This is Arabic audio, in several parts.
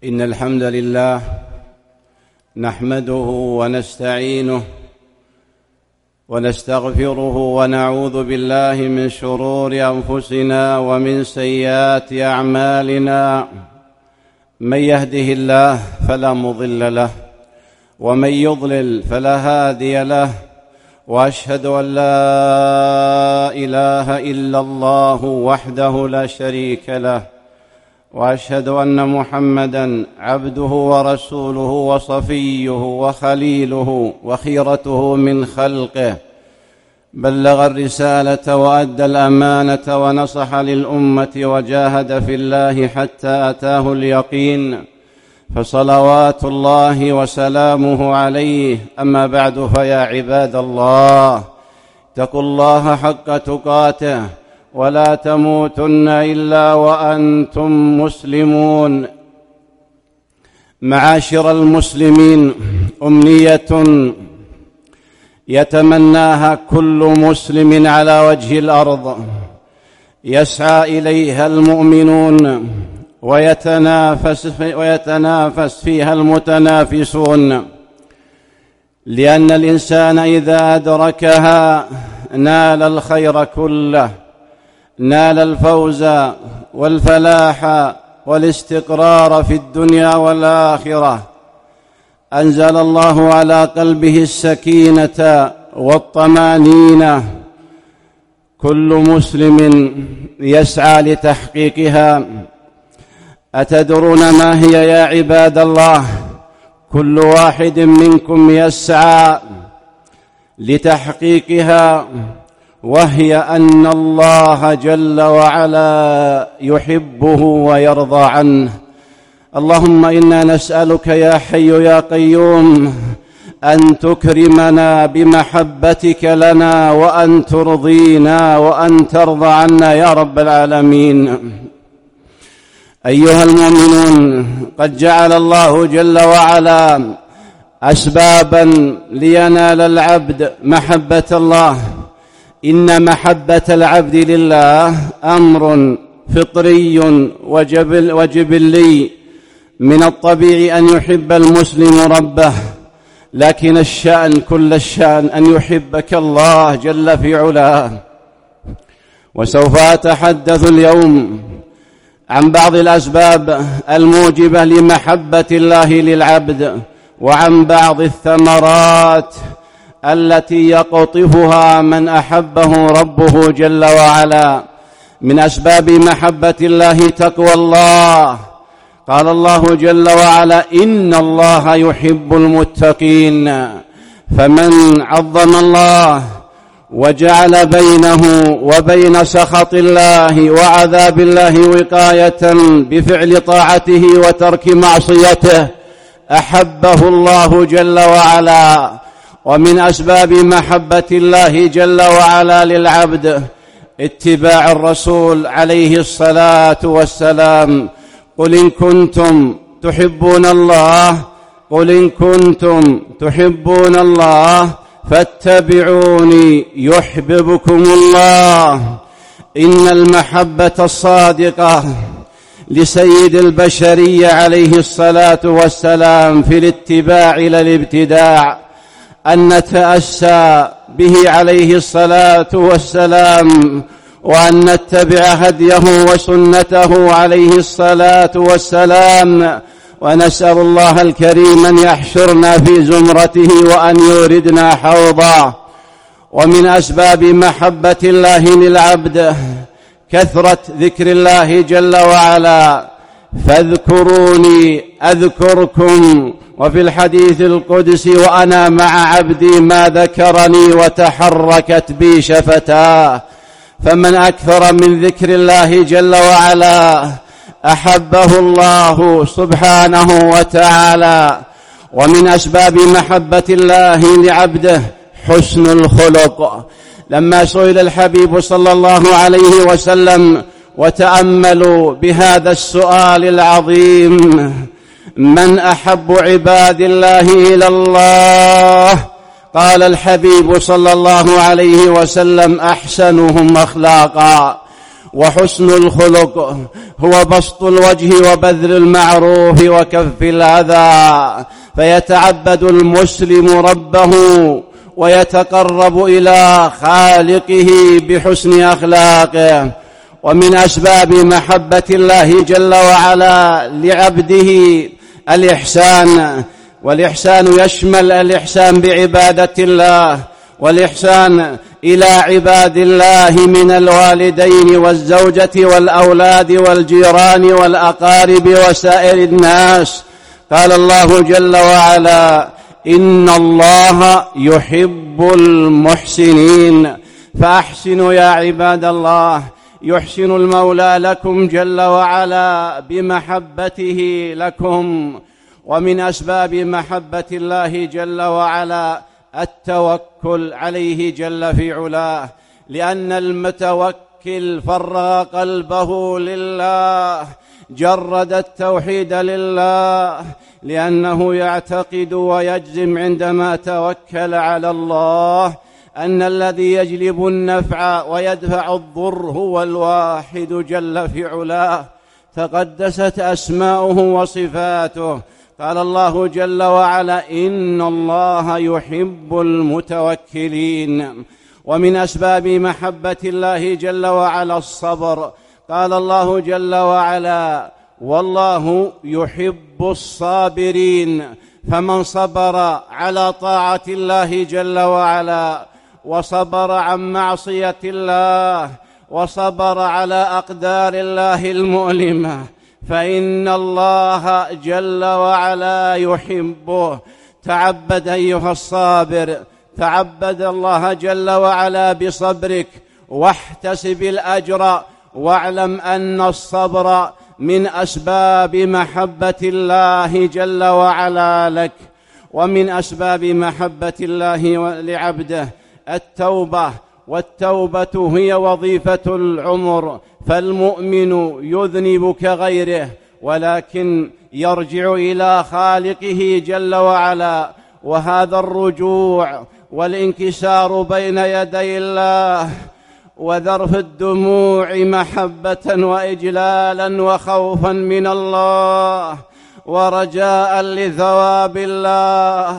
إن الحمد لله نحمده ونستعينه ونستغفره ونعوذ بالله من شرور أنفسنا ومن سيئات أعمالنا. من يهده الله فلا مضل له ومن يضلل فلا هادي له، وأشهد أن لا إله إلا الله وحده لا شريك له، وأشهد أن محمدًا عبده ورسوله وصفيه وخليله وخيرته من خلقه، بلغ الرسالة وأدى الأمانة ونصح للأمة وجاهد في الله حتى أتاه اليقين، فصلوات الله وسلامه عليه. أما بعد، فيا عباد الله، اتقوا الله حق تقاته ولا تموتن إلا وأنتم مسلمون. معاشر المسلمين، أمنية يتمناها كل مسلم على وجه الأرض يسعى إليها المؤمنون ويتنافس فيها المتنافسون، لأن الإنسان إذا أدركها نال الخير كله، نال الفوز والفلاح والاستقرار في الدنيا والآخرة. أنزل الله على قلبه السكينة والطمأنينة. كل مسلم يسعى لتحقيقها. أتدرون ما هي يا عباد الله؟ كل واحد منكم يسعى لتحقيقها، وهي أن الله جل وعلا يحبه ويرضى عنه. اللهم إنا نسألك يا حي يا قيوم أن تكرمنا بمحبتك لنا، وأن ترضينا وأن ترضى عنا يا رب العالمين. أيها المؤمنون، قد جعل الله جل وعلا أسبابا لينال العبد محبة الله. إن محبة العبد لله أمر فطري وجبلي. من الطبيعي أن يحب المسلم ربه، لكن الشأن كل الشأن أن يحبك الله جل في علاه. وسوف أتحدث اليوم عن بعض الأسباب الموجبة لمحبة الله للعبد، وعن بعض الثمرات التي يقطفها من أحبه ربه جل وعلا. من أسباب محبة الله تقوى الله. قال الله جل وعلا: إن الله يحب المتقين. فمن عظم الله وجعل بينه وبين سخط الله وعذاب الله وقاية بفعل طاعته وترك معصيته، أحبه الله جل وعلا. ومن أسباب محبة الله جل وعلا للعبد اتباع الرسول عليه الصلاة والسلام. قل إن كنتم تحبون الله، قل إن كنتم تحبون الله فاتبعوني يحببكم الله. إن المحبة الصادقة لسيد البشرية عليه الصلاة والسلام في الاتباع إلى الابتداع، أن نتأسى به عليه الصلاة والسلام، وأن نتبع هديه وسنته عليه الصلاة والسلام. ونسأل الله الكريم أن يحشرنا في زمرته وأن يوردنا حوضه. ومن أسباب محبة الله للعبد كثرة ذكر الله جل وعلا. فاذكروني أذكركم. وفي الحديث القدسي: وأنا مع عبدي ما ذكرني وتحركت بي شفتاه. فمن أكثر من ذكر الله جل وعلا أحبه الله سبحانه وتعالى. ومن أسباب محبة الله لعبده حسن الخلق. لما سئل الحبيب صلى الله عليه وسلم وتأملوا بهذا السؤال العظيم: من أحب عباد الله إلى الله؟ قال الحبيب صلى الله عليه وسلم: أحسنهم أخلاقا. وحسن الخلق هو بسط الوجه وبذل المعروف وكف الأذى، فيتعبد المسلم ربه ويتقرب إلى خالقه بحسن أخلاقه. ومن أسباب محبة الله جل وعلا لعبده الإحسان، والإحسان يشمل الإحسان بعبادة الله، والإحسان إلى عباد الله من الوالدين والزوجة والأولاد والجيران والأقارب وسائر الناس. قال الله جل وعلا: إن الله يحب المحسنين. فأحسنوا يا عباد الله، يحسن المولى لكم جل وعلا بمحبته لكم. ومن أسباب محبة الله جل وعلا التوكل عليه جل في علاه، لأن المتوكل فرغ قلبه لله، جرد التوحيد لله، لأنه يعتقد ويجزم عندما توكل على الله أن الذي يجلب النفع ويدفع الضر هو الواحد جل في علاه، تقدست أسماؤه وصفاته. قال الله جل وعلا: إن الله يحب المتوكلين. ومن أسباب محبة الله جل وعلا الصبر. قال الله جل وعلا: والله يحب الصابرين. فمن صبر على طاعة الله جل وعلا، وصبر عن معصية الله، وصبر على أقدار الله المؤلمة، فإن الله جل وعلا يحبه. تعبد أيها الصابر، تعبد الله جل وعلا بصبرك، واحتسب الأجر، واعلم أن الصبر من أسباب محبة الله جل وعلا لك. ومن أسباب محبة الله لعبده التوبة، والتوبة هي وظيفة العمر. فالمؤمن يذنب كغيره، ولكن يرجع إلى خالقه جل وعلا، وهذا الرجوع والانكسار بين يدي الله وذرف الدموع محبة وإجلالا وخوفا من الله ورجاء لثواب الله،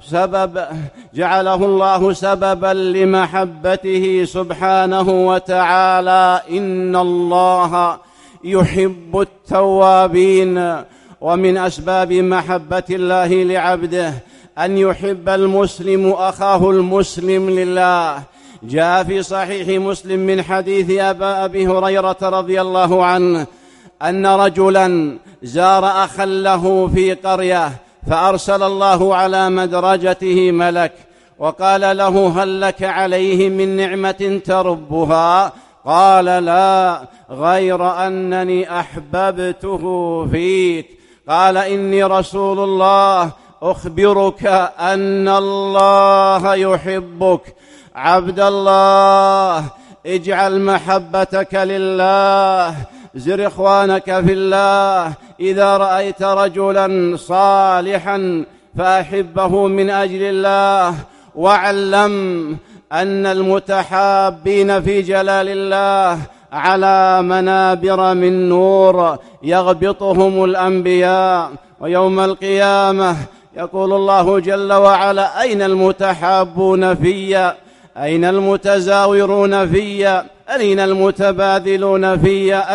جعله الله سببا لمحبته سبحانه وتعالى. إن الله يحب التوابين. ومن أسباب محبة الله لعبده أن يحب المسلم أخاه المسلم لله. جاء في صحيح مسلم من حديث أبي هريرة رضي الله عنه أن رجلا زار أخا له في قرية، فأرسل الله على مدرجته ملك وقال له: هل لك عليه من نعمة تربها؟ قال: لا، غير أنني أحببته فيك. قال: إني رسول الله أخبرك أن الله يحبك. عبد الله، اجعل محبتك لله، زر إخوانك في الله. إذا رأيت رجلا صالحا فأحبه من أجل الله، واعلم أن المتحابين في جلال الله على منابر من نور يغبطهم الأنبياء، ويوم القيامة يقول الله جل وعلا: أين المتحابون في؟ أين المتزاورون في؟ أين المتبادلون في؟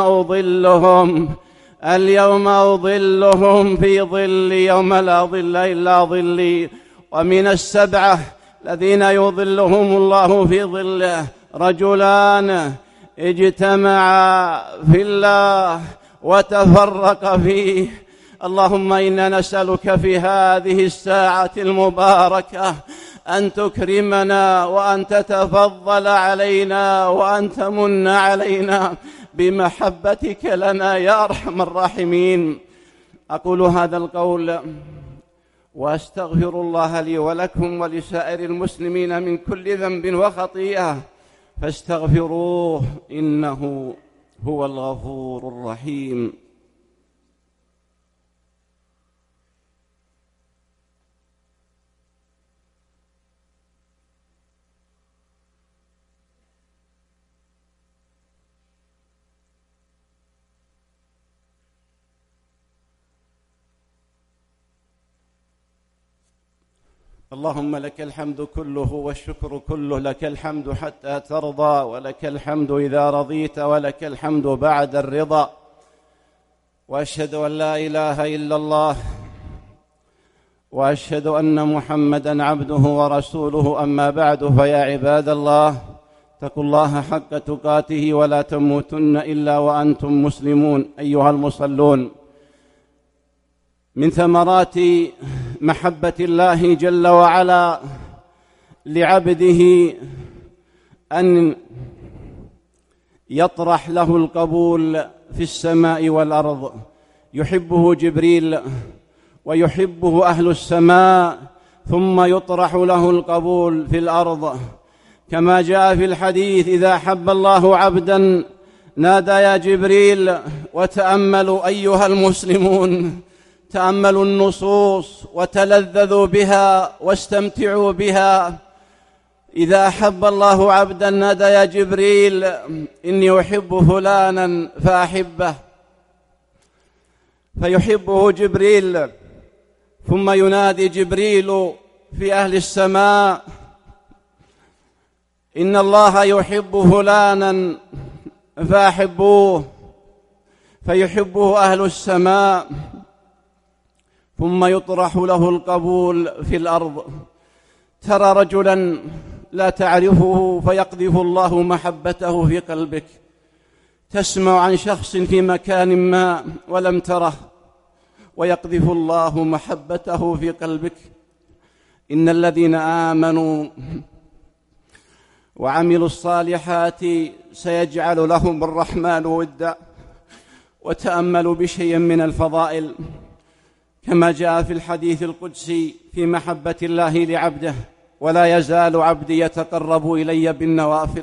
اليوم أظلهم في ظل يوم لا ظل إلا ظلي. ومن السبعة الذين يظلهم الله في ظله رجلان اجتمعا في الله وتفرقا فيه. اللهم إنا نسألك في هذه الساعة المباركة أن تكرمنا، وأن تتفضل علينا، وأن تمن علينا بمحبتك لنا يا أرحم الراحمين. أقول هذا القول وأستغفر الله لي ولكم ولسائر المسلمين من كل ذنب وخطيئة، فاستغفروه إنه هو الغفور الرحيم. اللهم لك الحمد كله والشكر كله، لك الحمد حتى ترضى، ولك الحمد إذا رضيت، ولك الحمد بعد الرضا. وأشهد أن لا إله إلا الله، وأشهد أن محمدًا عبده ورسوله. أما بعد، فيا عباد الله، اتقوا الله حق تقاته ولا تموتن إلا وأنتم مسلمون. أيها المصلون، من ثمرات محبة الله جل وعلا لعبده أن يطرح له القبول في السماء والأرض. يحبه جبريل ويحبه أهل السماء، ثم يطرح له القبول في الأرض، كما جاء في الحديث: إذا أحب الله عبدا نادى يا جبريل. وتأملوا أيها المسلمون، تأملوا النصوص وتلذذوا بها واستمتعوا بها. إذا أحب الله عبدا نادى يا جبريل إني أحب فلانا فأحبه، فيحبه جبريل، ثم ينادي جبريل في أهل السماء: إن الله يحب فلانا فأحبوه، فيحبه أهل السماء، ثم يطرح له القبول في الأرض. ترى رجلا لا تعرفه فيقذف الله محبته في قلبك. تسمع عن شخص في مكان ما ولم تره، ويقذف الله محبته في قلبك. إن الذين آمنوا وعملوا الصالحات سيجعل لهم الرحمن ودا. وتأملوا بشيء من الفضائل، كما جاء في الحديث القدسي في محبة الله لعبده: ولا يزال عبدي يتقرب إلي بالنوافل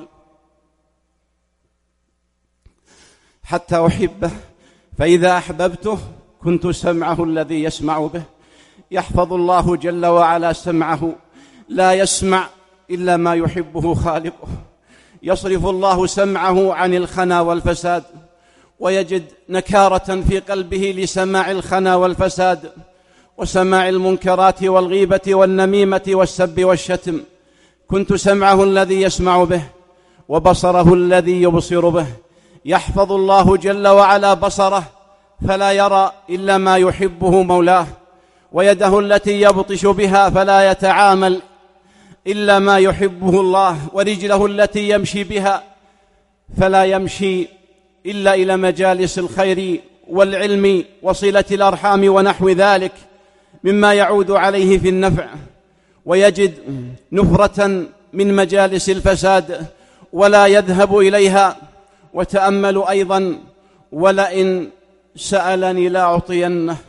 حتى أحبه، فإذا أحببته كنت سمعه الذي يسمع به. يحفظ الله جل وعلا سمعه، لا يسمع إلا ما يحبه خالقه. يصرف الله سمعه عن الخنا والفساد، ويجد نكارة في قلبه لسماع الخنا والفساد، وسماع المنكرات والغيبة والنميمة والسب والشتم. كنت سمعه الذي يسمع به، وبصره الذي يبصر به. يحفظ الله جل وعلا بصره، فلا يرى إلا ما يحبه مولاه، ويده التي يبطش بها فلا يتعامل إلا ما يحبه الله، ورجله التي يمشي بها فلا يمشي إلا إلى مجالس الخير والعلم وصلة الأرحام ونحو ذلك مما يعود عليه في النفع. ويجد نفرة من مجالس الفساد ولا يذهب إليها. وتأملوا أيضا: ولئن سألني لأعطينه.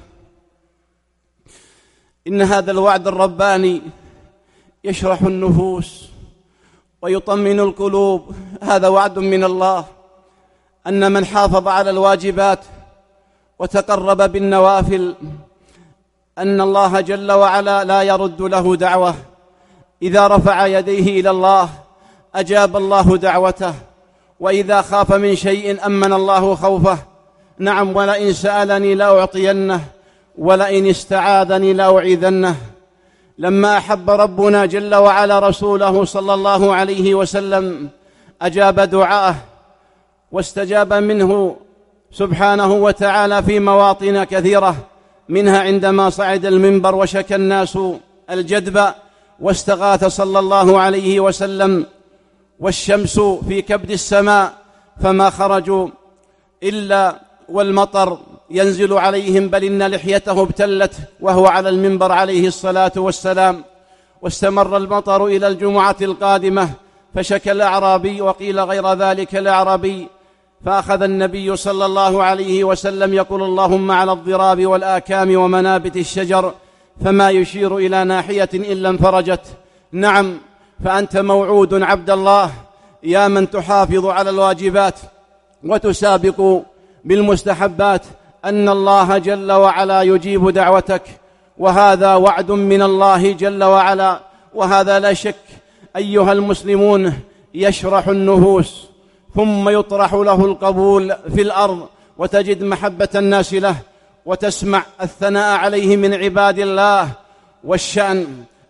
إن هذا الوعد الرباني يشرح النفوس ويطمئن القلوب. هذا وعد من الله أن من حافظ على الواجبات وتقرب بالنوافل أن الله جل وعلا لا يرد له دعوة. إذا رفع يديه إلى الله أجاب الله دعوته، وإذا خاف من شيء أمن الله خوفه. نعم: ولئن سألني لأعطينه، ولئن استعاذني لأعيذنه. لما أحب ربنا جل وعلا رسوله صلى الله عليه وسلم أجاب دعاءه، واستجاب منه سبحانه وتعالى في مواطن كثيرة، منها عندما صعد المنبر وشكى الناس الجدب واستغاث صلى الله عليه وسلم، والشمس في كبد السماء فما خرجوا إلا والمطر ينزل عليهم، بل إن لحيته ابتلت وهو على المنبر عليه الصلاة والسلام. واستمر المطر إلى الجمعة القادمة، فشكى الأعرابي، وقيل غير ذلك الأعرابي، فأخذ النبي صلى الله عليه وسلم يقول: اللهم على الضراب والآكام ومنابت الشجر، فما يشير إلى ناحية إلا انفرجت. نعم، فأنت موعود عبد الله، يا من تحافظ على الواجبات وتسابق بالمستحبات، أن الله جل وعلا يجيب دعوتك، وهذا وعد من الله جل وعلا. وهذا لا شك أيها المسلمون يشرح النفوس، ثم يطرح له القبول في الأرض، وتجد محبة الناس له، وتسمع الثناء عليه من عباد الله. والشأن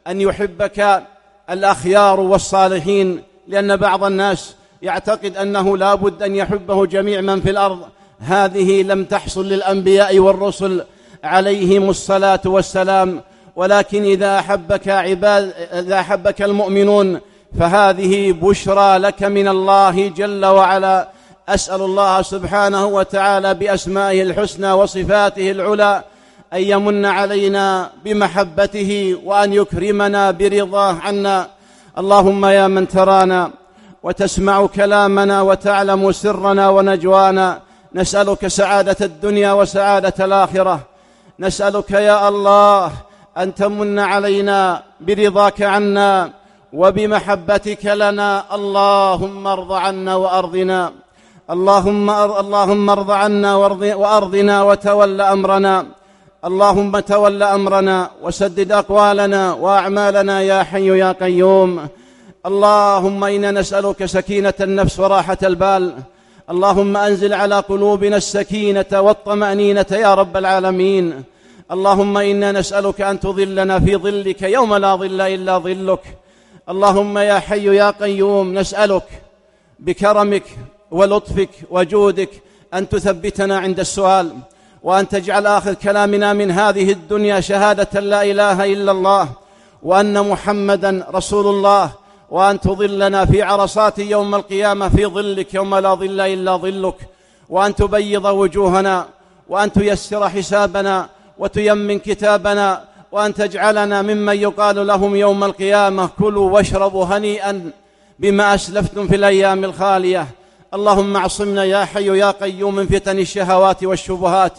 أن يحبك الأخيار والصالحين، لأن بعض الناس يعتقد أنه لا بد أن يحبه جميع من في الأرض. هذه لم تحصل للأنبياء والرسل عليهم الصلاة والسلام، ولكن إذا أحبك المؤمنون فهذه بشرى لك من الله جل وعلا. أسأل الله سبحانه وتعالى بأسمائه الحسنى وصفاته العلى أن يمن علينا بمحبته وأن يكرمنا برضاه عنا. اللهم يا من ترانا وتسمع كلامنا وتعلم سرنا ونجوانا، نسألك سعادة الدنيا وسعادة الآخرة. نسألك يا الله أن تمن علينا برضاك عنا وبمحبتك لنا. اللهم ارض عنا وأرضنا، اللهم ارض عنا وأرضنا وتول أمرنا. اللهم تول أمرنا وسدد أقوالنا وأعمالنا يا حي يا قيوم. اللهم إنا نسألك سكينة النفس وراحة البال. اللهم أنزل على قلوبنا السكينة والطمأنينة يا رب العالمين. اللهم إنا نسألك أن تظلنا في ظلك يوم لا ظل إلا ظلك. اللهم يا حي يا قيوم نسألك بكرمك ولطفك وجودك أن تثبتنا عند السؤال، وأن تجعل آخر كلامنا من هذه الدنيا شهادة لا إله إلا الله وأن محمدا رسول الله، وأن تظلنا في عرصات يوم القيامة في ظلك يوم لا ظل إلا ظلك، وأن تبيض وجوهنا، وأن تيسر حسابنا وتيمن كتابنا، وأن تجعلنا ممن يقال لهم يوم القيامة كلوا واشربوا هنيئا بما أسلفتم في الأيام الخالية. اللهم اعصمنا يا حي يا قيوم من فتن الشهوات والشبهات،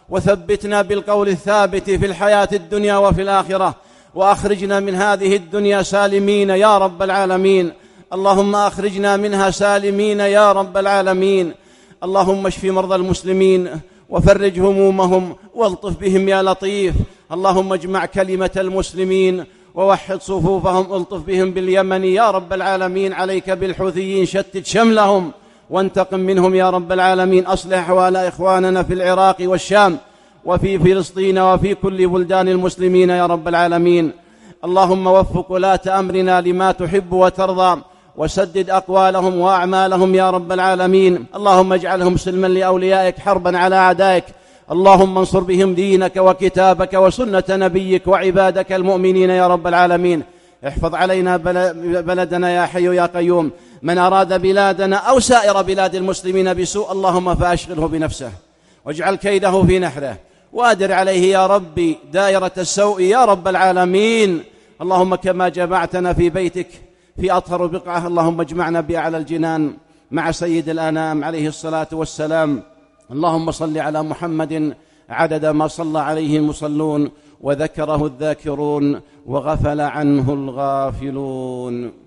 وثبتنا بالقول الثابت في الحياة الدنيا وفي الآخرة، وأخرجنا من هذه الدنيا سالمين يا رب العالمين. اللهم أخرجنا منها سالمين يا رب العالمين. اللهم اشف مرضى المسلمين وفرج همومهم والطف بهم يا لطيف. اللهم اجمع كلمة المسلمين ووحد صفوفهم، الطف بهم باليمن يا رب العالمين. عليك بالحوثيين، شتت شملهم وانتقم منهم يا رب العالمين. أصلح أحوال إخواننا في العراق والشام وفي فلسطين وفي كل بلدان المسلمين يا رب العالمين. اللهم وفق ولاة أمرنا لما تحب وترضى، وسدد أقوالهم وأعمالهم يا رب العالمين. اللهم اجعلهم سلما لأوليائك، حربا على أعدائك. اللهم انصر بهم دينك وكتابك وسنة نبيك وعبادك المؤمنين يا رب العالمين. احفظ علينا بلدنا يا حي يا قيوم. من أراد بلادنا أو سائر بلاد المسلمين بسوء اللهم فأشغله بنفسه واجعل كيده في نحره، وأدر عليه يا ربي دائرة السوء يا رب العالمين. اللهم كما جمعتنا في بيتك في أطهر بقعة، اللهم اجمعنا بأعلى الجنان مع سيد الأنام عليه الصلاة والسلام. اللهم صل على محمد عدد ما صلى عليه المصلون وذكره الذاكرون وغفل عنه الغافلون.